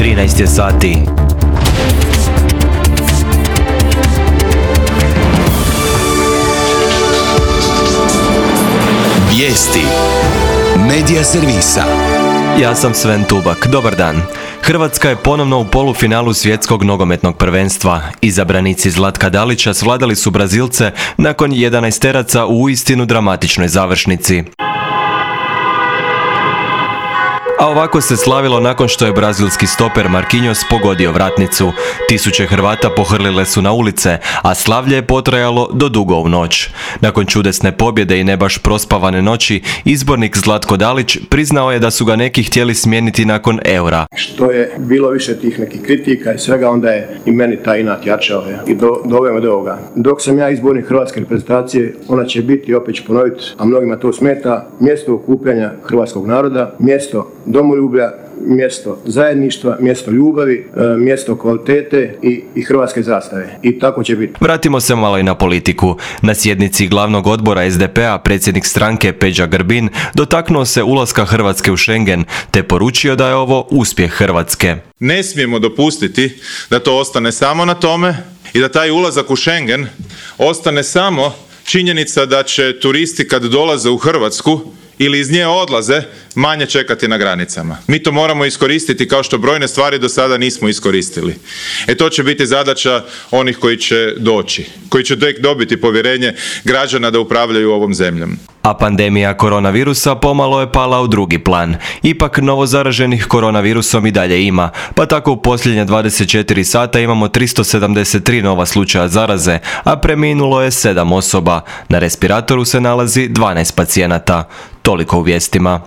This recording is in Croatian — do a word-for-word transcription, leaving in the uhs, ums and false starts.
trinaest je sati. Vijesti Medija servisa. Ja sam Sven Tubak. Dobar dan. Hrvatska je ponovno u polufinalu svjetskog nogometnog prvenstva. Izabranici Zlatka Dalića svladali su Brazilce nakon jedanaesteraca u uistinu dramatičnoj završnici. A ovako se slavilo nakon što je brazilski stoper Marquinhos pogodio vratnicu. Tisuće Hrvata pohrlile su na ulice, a slavlje je potrajalo do dugo u noć. Nakon čudesne pobjede i ne baš prospavane noći, izbornik Zlatko Dalić priznao je da su ga neki htjeli smijeniti nakon eura. Što je bilo više tih nekih kritika i svega, onda je i meni taj inat jačao i do, doveo do ovoga. Dok sam ja izbornik hrvatske reprezentacije, ona će biti, opet ću ponoviti, a mnogima to smeta, mjesto okupljanja hrvatskog naroda, mjesto domoljublja, mjesto zajedništva, mjesto ljubavi, mjesto kvalitete i, i hrvatske zastave. I tako će biti. Vratimo se malo i na politiku. Na sjednici glavnog odbora es de pe a predsjednik stranke Peđa Grbin dotaknuo se ulaska Hrvatske u Schengen te poručio da je ovo uspjeh Hrvatske. Ne smijemo dopustiti da to ostane samo na tome i da taj ulazak u Schengen ostane samo činjenica da će turisti kad dolaze u Hrvatsku ili iz nje odlaze, manje čekati na granicama. Mi to moramo iskoristiti kao što brojne stvari do sada nismo iskoristili. E to će biti zadaća onih koji će doći, koji će tek dobiti povjerenje građana da upravljaju ovom zemljom. A pandemija koronavirusa pomalo je pala u drugi plan. Ipak novozaraženih koronavirusom i dalje ima, pa tako u posljednje dvadeset četiri sata imamo tristo sedamdeset tri nova slučaja zaraze, a preminulo je sedam osoba. Na respiratoru se nalazi dvanaest pacijenata. Toliko u vijestima.